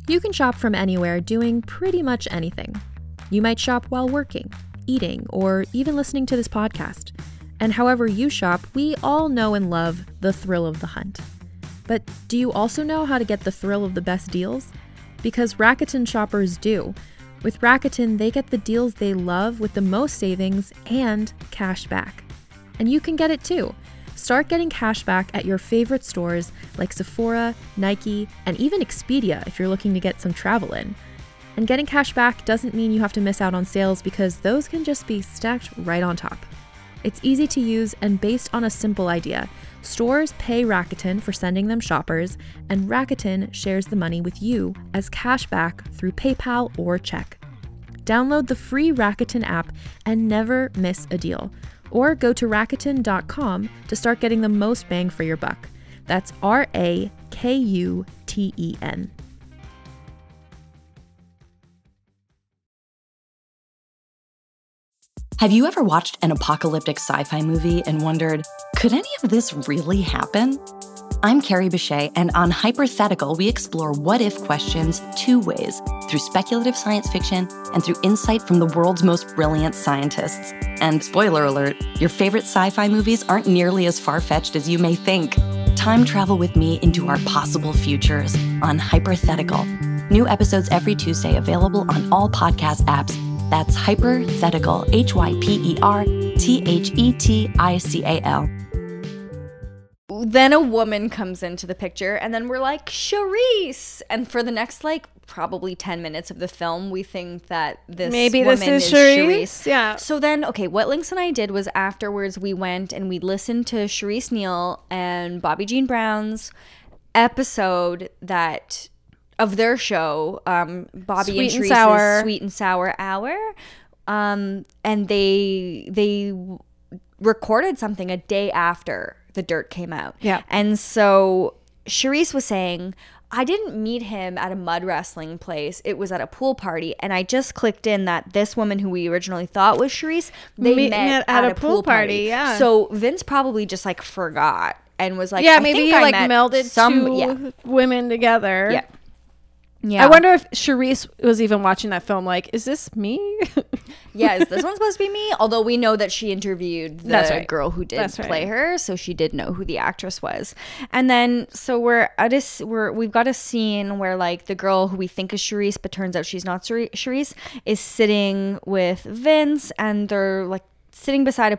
You can shop from anywhere doing pretty much anything. You might shop while working, eating, or even listening to this podcast. And however you shop, we all know and love the thrill of the hunt. But do you also know how to get the thrill of the best deals? Because Rakuten shoppers do. With Rakuten, they get the deals they love with the most savings and cash back. And you can get it too. Start getting cash back at your favorite stores like Sephora, Nike, and even Expedia if you're looking to get some travel in. And getting cash back doesn't mean you have to miss out on sales because those can just be stacked right on top. It's easy to use and based on a simple idea. Stores pay Rakuten for sending them shoppers, and Rakuten shares the money with you as cash back through PayPal or check. Download the free Rakuten app and never miss a deal. Or go to Rakuten.com to start getting the most bang for your buck. That's Rakuten. Have you ever watched an apocalyptic sci-fi movie and wondered, could any of this really happen? I'm Carrie Bechet, and on Hypothetical, we explore what-if questions two ways, through speculative science fiction and through insight from the world's most brilliant scientists. And spoiler alert, your favorite sci-fi movies aren't nearly as far-fetched as you may think. Time travel with me into our possible futures on Hypothetical. New episodes every Tuesday available on all podcast apps. That's Hypothetical, Hyperthetical. Then a woman comes into the picture, and then we're like, Charisse! And for the next, probably 10 minutes of the film, we think that this woman is Charisse. Yeah. So then, okay, what Lynx and I did was afterwards we went and we listened to Charisse Neal and Bobby Jean Brown's episode of their show, Bobby and Charisse's Sweet and Sour Hour. And they recorded something a day after The Dirt came out. Yeah. And so Charisse was saying, I didn't meet him at a mud wrestling place. It was at a pool party. And I just clicked in that this woman who we originally thought was Charisse, they met at a pool party. Yeah. So Vince probably just forgot and was like, yeah, maybe he melded two women together. Yeah. Yeah. I wonder if Charisse was even watching that film is this me? Yeah, is this one supposed to be me? Although we know that she interviewed the girl who did play her, so she did know who the actress was. And then so we've got a scene where the girl who we think is Charisse but turns out she's not Charisse is sitting with Vince, and they're sitting beside a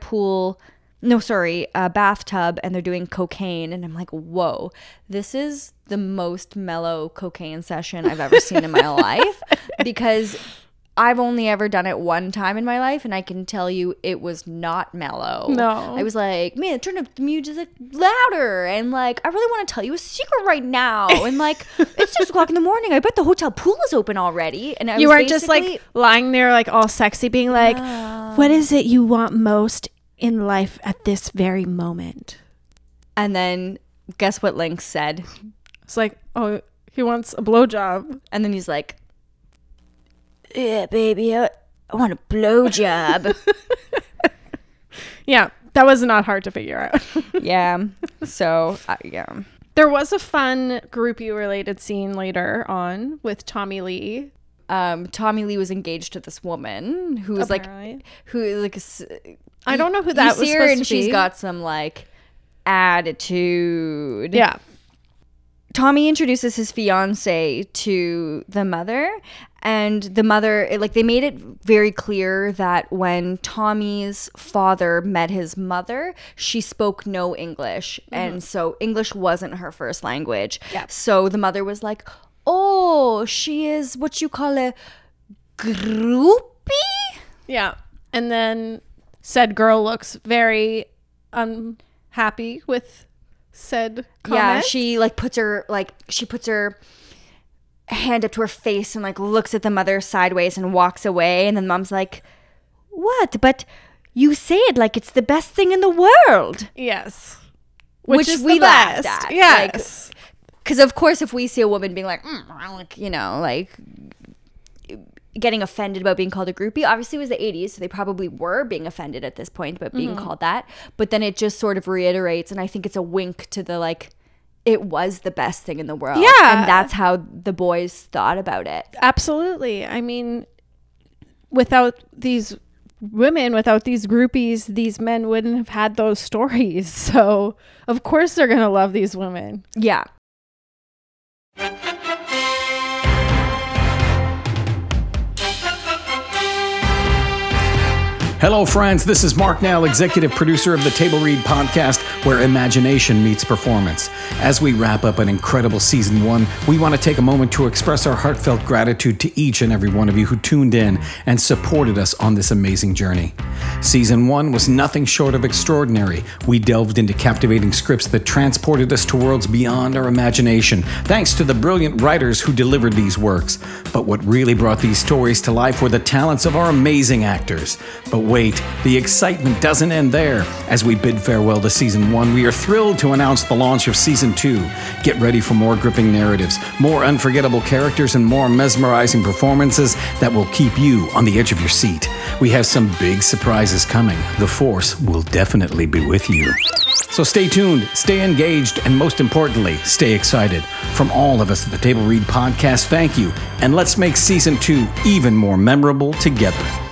bathtub, and they're doing cocaine, and I'm like, whoa, this is the most mellow cocaine session I've ever seen in my life, because I've only ever done it one time in my life, and I can tell you it was not mellow. No. I was like, man, turn up the music louder, and I really want to tell you a secret right now, and it's 6 o'clock in the morning, I bet the hotel pool is open already. And you weren't just lying there all sexy being what is it you want most in life at this very moment? And then guess what Lynx said? It's oh, he wants a blowjob. And then he's like, yeah, baby, I want a blowjob. Yeah, that was not hard to figure out. Yeah. So, yeah. There was a fun groupie related scene later on with Tommy Lee. Tommy Lee was engaged to this woman who was Apparently. I don't know who that was supposed to be. She's got some attitude. Yeah. Tommy introduces his fiance to the mother, and the mother, they made it very clear that when Tommy's father met his mother, she spoke no English. Mm-hmm. And so English wasn't her first language. Yeah. So the mother was like, oh, she is what you call a groupie? Yeah. And then said girl looks very unhappy with said comment. Yeah, she puts her hand up to her face and looks at the mother sideways and walks away, and then mom's like, what? But you say it like it's the best thing in the world. Yes. Which we laughed at. Yes. Because of course if we see a woman being getting offended about being called a groupie, obviously it was the 80s, so they probably were being offended at this point about being called that, but then it just sort of reiterates, and I think it's a wink to the it was the best thing in the world. Yeah. And that's how the boys thought about it. Absolutely. I mean, without these women, without these groupies, these men wouldn't have had those stories. So, of course, they're going to love these women. Yeah. Hello, friends. This is Mark Nell, executive producer of the Table Read podcast, where imagination meets performance. As we wrap up an incredible season 1, we want to take a moment to express our heartfelt gratitude to each and every one of you who tuned in and supported us on this amazing journey. Season 1 was nothing short of extraordinary. We delved into captivating scripts that transported us to worlds beyond our imagination, thanks to the brilliant writers who delivered these works. But what really brought these stories to life were the talents of our amazing actors. But wait, the excitement doesn't end there. As we bid farewell to Season 1, we are thrilled to announce the launch of Season 2. Get ready for more gripping narratives, more unforgettable characters, and more mesmerizing performances that will keep you on the edge of your seat. We have some big surprises coming. The Force will definitely be with you. So stay tuned, stay engaged, and most importantly, stay excited. From all of us at the Table Read podcast, thank you, and let's make Season 2 even more memorable together.